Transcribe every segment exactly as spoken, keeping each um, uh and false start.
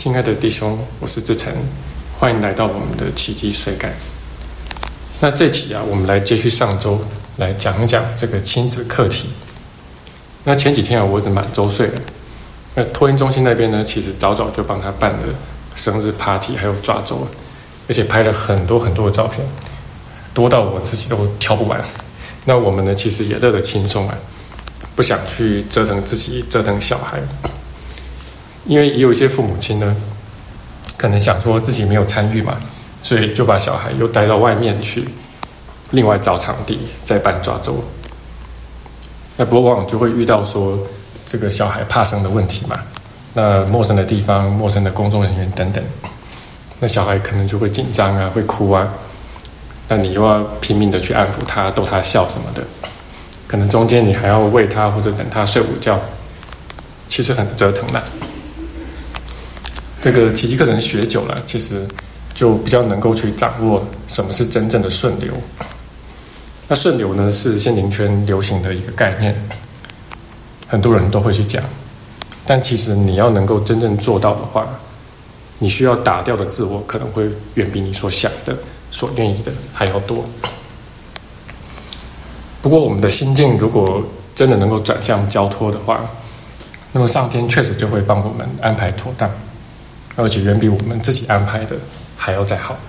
亲爱的弟兄，我是志成，欢迎来到我们的奇迹水感。那这期啊，我们来接续上周来讲一讲这个亲子课题。那前几天啊，我儿子满周岁了，那托婴中心那边呢，其实早早就帮他办了生日 party， 还有抓周，而且拍了很多很多的照片，多到我自己都挑不完。那我们呢，其实也乐得轻松啊，不想去折腾自己，折腾小孩。因为也有一些父母亲呢，可能想说自己没有参与嘛，所以就把小孩又带到外面去，另外找场地再办抓周。那不过往往就会遇到说这个小孩怕生的问题嘛，那陌生的地方、陌生的工作人员等等，那小孩可能就会紧张啊，会哭啊，那你又要拼命的去安抚他、逗他笑什么的，可能中间你还要喂他或者等他睡午觉，其实很折腾啦。这个奇迹课程学久了，其实就比较能够去掌握什么是真正的顺流。那顺流呢，是心灵圈流行的一个概念，很多人都会去讲，但其实你要能够真正做到的话，你需要打掉的自我可能会远比你所想的、所愿意的还要多。不过我们的心境如果真的能够转向交托的话，那么上天确实就会帮我们安排妥当，而且远比我们自己安排的还要再好。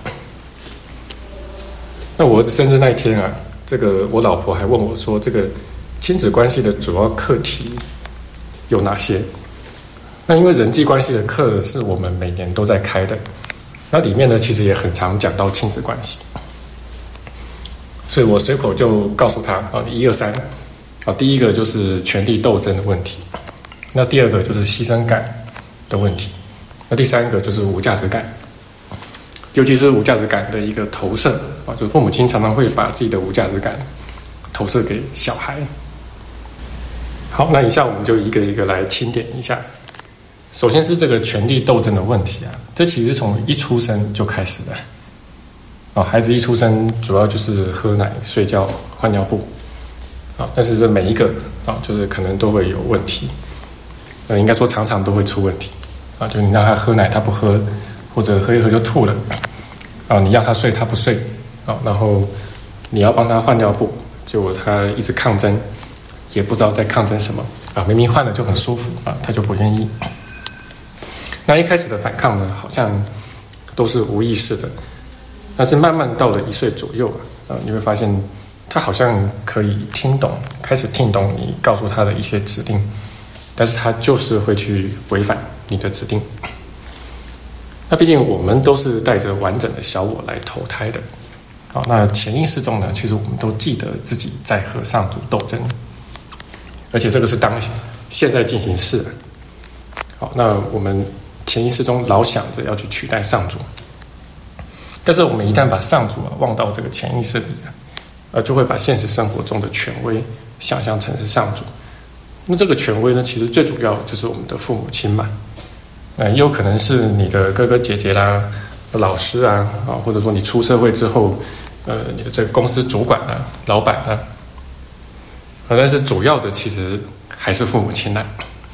那我儿子生日那一天啊，这个我老婆还问我说，这个亲子关系的主要课题有哪些？那因为人际关系的课是我们每年都在开的，那里面呢其实也很常讲到亲子关系，所以我随口就告诉他啊，一二三啊，第一个就是权力斗争的问题，那第二个就是牺牲感的问题，那第三个就是无价值感，尤其是无价值感的一个投射啊，就是父母亲常常会把自己的无价值感投射给小孩。好，那以下我们就一个一个来清点一下。首先是这个权力斗争的问题啊，这其实从一出生就开始了啊，孩子一出生主要就是喝奶、睡觉、换尿布啊，但是这每一个啊，就是可能都会有问题，呃，应该说常常都会出问题。啊，就你让他喝奶，他不喝，或者喝一喝就吐了，啊，你让他睡，他不睡，啊，然后你要帮他换尿布，结果他一直抗争，也不知道在抗争什么，啊，明明换了就很舒服，啊，他就不愿意。那一开始的反抗呢，好像都是无意识的，但是慢慢到了一岁左右啊，你会发现他好像可以听懂，开始听懂你告诉他的一些指令，但是他就是会去违反你的指定。那毕竟我们都是带着完整的小我来投胎的，好，那潜意识中呢，其实我们都记得自己在和上主斗争，而且这个是当现在进行式。好，那我们潜意识中老想着要去取代上主，但是我们一旦把上主啊忘到这个潜意识里啊，呃，就会把现实生活中的权威想象成是上主。那这个权威呢，其实最主要就是我们的父母亲嘛，呃，也有可能是你的哥哥姐姐啦、老师啊，啊，或者说你出社会之后，呃，你的这个公司主管啊、老板啊，啊，但是主要的其实还是父母亲啦。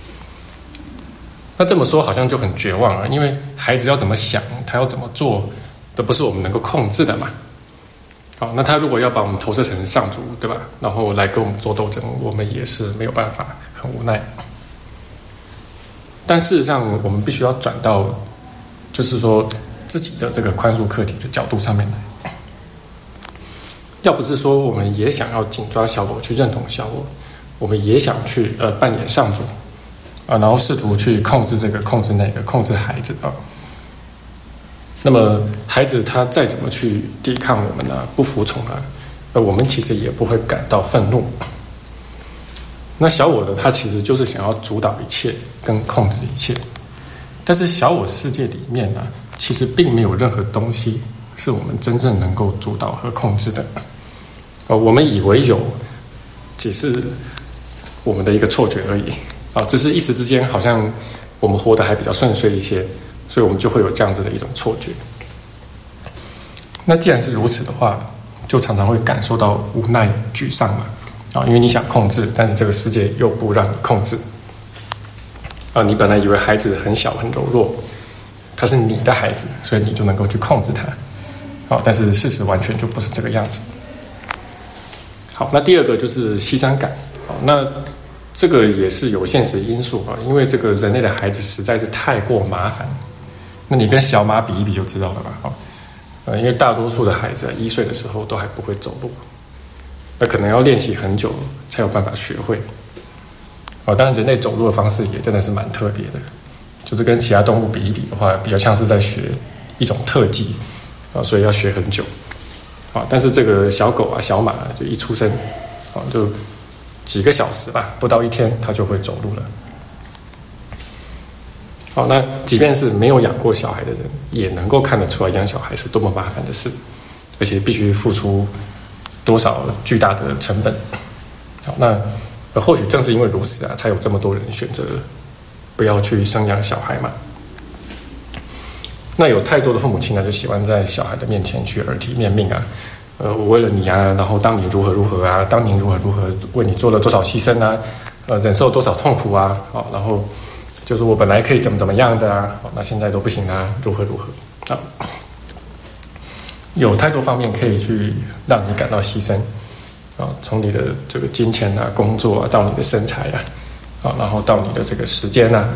那这么说好像就很绝望啊，因为孩子要怎么想，他要怎么做，都不是我们能够控制的嘛。好，那他如果要把我们投射成上主，对吧？然后来跟我们做斗争，我们也是没有办法，很无奈。但事实上，我们必须要转到，就是说自己的这个宽恕课题的角度上面来。要不是说我们也想要紧抓小我，去认同小我，我们也想去呃扮演上主啊，然后试图去控制这个、控制那个、控制孩子啊。那么孩子他再怎么去抵抗我们呢，不服从啊，呃，我们其实也不会感到愤怒。那小我的他其实就是想要主导一切跟控制一切，但是小我世界里面呢，其实并没有任何东西是我们真正能够主导和控制的。呃，我们以为有，只是我们的一个错觉而已啊，只是一时之间好像我们活得还比较顺遂一些。所以我们就会有这样子的一种错觉。那既然是如此的话，就常常会感受到无奈、沮丧嘛，啊，因为你想控制，但是这个世界又不让你控制。啊，你本来以为孩子很小很柔弱， 他是你的孩子，所以你就能够去控制他。好，但是事实完全就不是这个样子。好，那第二个就是牺牲感。好，那这个也是有现实因素啊，因为这个人类的孩子实在是太过麻烦。那你跟小马比一比就知道了吧？好，呃，因为大多数的孩子啊，一岁的时候都还不会走路，那可能要练习很久才有办法学会。哦，当然人类走路的方式也真的是蛮特别的，就是跟其他动物比一比的话，比较像是在学一种特技啊，所以要学很久。啊，但是这个小狗啊、小马就一出生，啊，就几个小时吧，不到一天，它就会走路了。好，那即便是没有养过小孩的人，也能够看得出来养小孩是多么麻烦的事，而且必须付出多少巨大的成本。好，那或许正是因为如此啊，才有这么多人选择不要去生养小孩嘛。那有太多的父母亲呢，就喜欢在小孩的面前去耳提面命啊，呃，我为了你啊，然后当你如何如何啊，当年如何如何，为你做了多少牺牲啊，呃，忍受多少痛苦啊，好，然后就是我本来可以怎么怎么样的啊，好，那现在都不行啊，如何如何啊，有太多方面可以去让你感到牺牲啊，从你的这个金钱啊、工作啊，到你的身材啊，啊，然后到你的这个时间啊，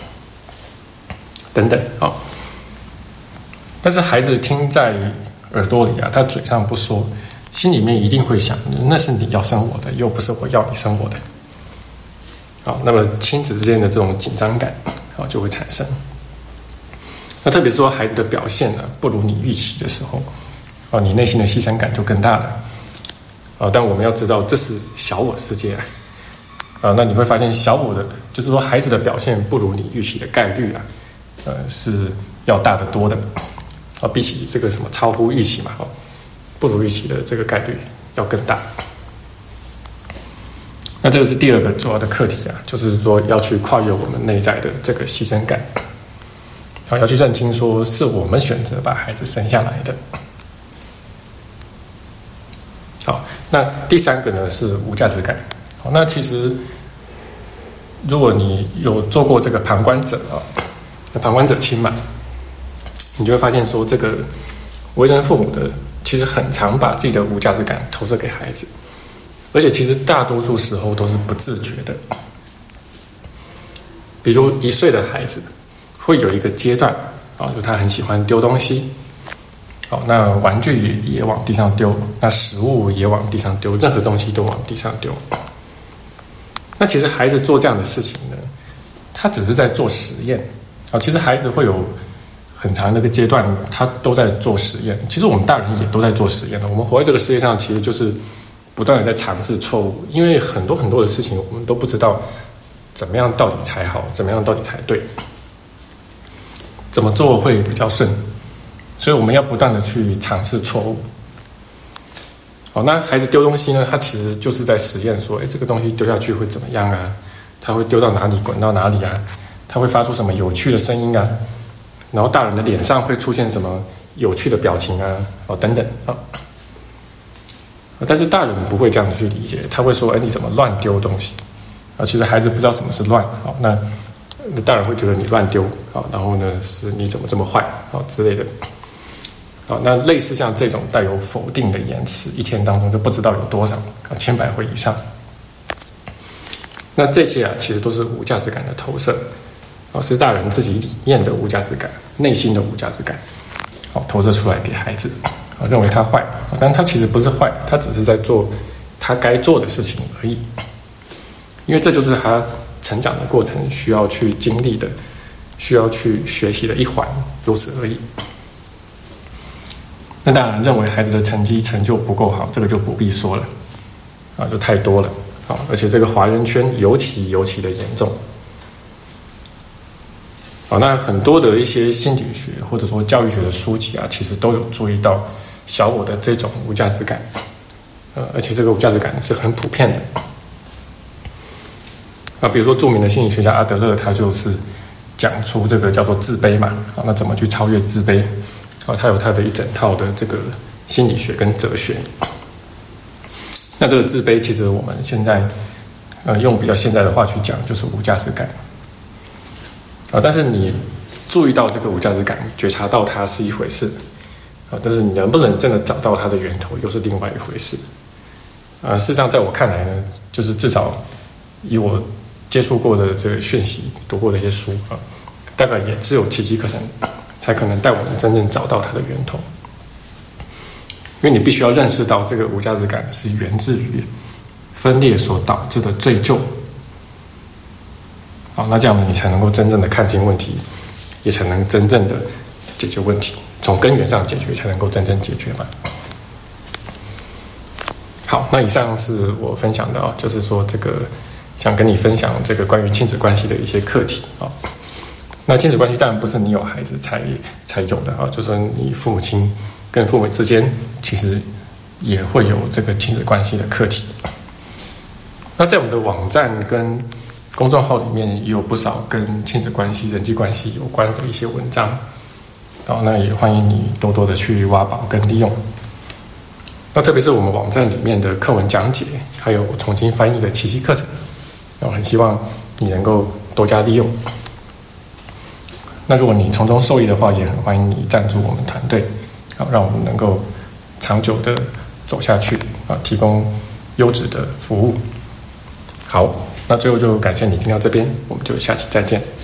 等等啊。但是孩子听在耳朵里啊，他嘴上不说，心里面一定会想，那是你要生我的，又不是我要你生我的。好，那么亲子之间的这种紧张感啊就会产生。那特别是说孩子的表现呢不如你预期的时候，啊，你内心的牺牲感就更大了。啊，但我们要知道这是小我世界啊，啊，那你会发现小我的就是说孩子的表现不如你预期的概率啊，呃是要大得多的。啊，比起这个什么超乎预期嘛，哦，不如预期的这个概率要更大。那这个是第二个主要的课题啊，就是说要去跨越我们内在的这个牺牲感，啊，要去认清说是我们选择把孩子生下来的。好，那第三个呢是无价值感。好，那其实如果你有做过这个旁观者啊，旁观者清嘛。你就会发现说，这个为人父母的其实很常把自己的无价值感投射给孩子，而且其实大多数时候都是不自觉的。比如一岁的孩子会有一个阶段啊，就他很喜欢丢东西，好，那玩具也也往地上丢，那食物也往地上丢，任何东西都往地上丢。那其实孩子做这样的事情呢，他只是在做实验啊。其实孩子会有很长的一个阶段，他都在做实验。其实我们大人也都在做实验的。我们活在这个世界上，其实就是不断的在尝试错误，因为很多很多的事情我们都不知道怎么样到底才好，怎么样到底才对，怎么做会比较顺，所以我们要不断的去尝试错误。好，那孩子丢东西呢，他其实就是在实验说，哎，这个东西丢下去会怎么样啊？他会丢到哪里，滚到哪里啊？他会发出什么有趣的声音啊？然后大人的脸上会出现什么有趣的表情啊，哦等等啊，但是大人不会这样子去理解，他会说：“哎，你怎么乱丢东西？”啊，其实孩子不知道什么是乱，好，那那大人会觉得你乱丢，好，然后呢是你怎么这么坏，好之类的，好，那类似像这种带有否定的言辞，一天当中就不知道有多少，啊，千百回以上。那这些啊，其实都是无价值感的投射。哦，是大人自己里面的无价值感，内心的无价值感，好，投射出来给孩子，啊，认为他坏，但他其实不是坏，他只是在做他该做的事情而已，因为这就是他成长的过程需要去经历的，需要去学习的一环，如此而已。那当然，认为孩子的成绩成就不够好，这个就不必说了，啊，就太多了，啊，而且这个华人圈尤其尤其的严重。好，那很多的一些心理学或者说教育学的书籍啊，其实都有注意到小我的这种无价值感，呃，而且这个无价值感是很普遍的。啊，比如说著名的心理学家阿德勒，他就是讲出这个叫做自卑嘛，啊，那怎么去超越自卑？啊，他有他的一整套的这个心理学跟哲学。那这个自卑，其实我们现在呃用比较现代的话去讲，就是无价值感。啊，但是你注意到这个无价值感，觉察到它是一回事啊，但是你能不能真的找到它的源头，又是另外一回事啊。事实上，在我看来呢，就是至少以我接触过的这个讯息、读过的一些书啊，大概也只有奇迹课程才可能带我们真正找到它的源头。因为你必须要认识到，这个无价值感是源自于分裂所导致的罪疚。好，那这样呢，你才能够真正的看清问题，也才能真正的解决问题，从根源上解决，才能够真正解决嘛。好，那以上是我分享的啊，就是说这个想跟你分享这个关于亲子关系的一些课题啊。那亲子关系当然不是你有孩子才才有的啊，就是说你父母亲跟父母之间其实也会有这个亲子关系的课题。那在我们的网站跟公众号里面也有不少跟亲子关系、人际关系有关的一些文章，好，那也欢迎你多多的去挖宝跟利用。那特别是我们网站里面的课文讲解，还有重新翻译的奇迹课程，我很希望你能够多加利用。那如果你从中受益的话，也很欢迎你赞助我们团队，好，让我们能够长久的走下去啊，提供优质的服务。好，那最后就感谢你听到这边，我们就下期再见。